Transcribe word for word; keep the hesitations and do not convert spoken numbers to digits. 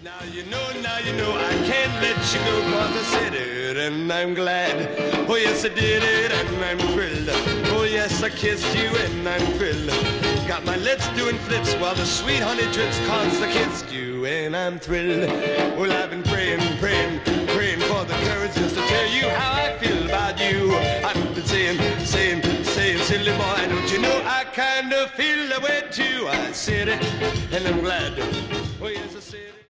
Now you know, now you know I can't let you go, 'cause I said it and I'm glad. Oh yes, I did it and I'm thrilled. Oh yes, I kissed you and I'm thrilled. Got my lips doing flips while the sweet honey drips, 'cause I kissed you and I'm thrilled. Well, I've been praying, praying, praying for the courage just to tell you how I feel about you. I've been saying, saying, saying, silly boy, don't you know I kind of feel the way too. I said it and I'm glad. Oh yes, I said it.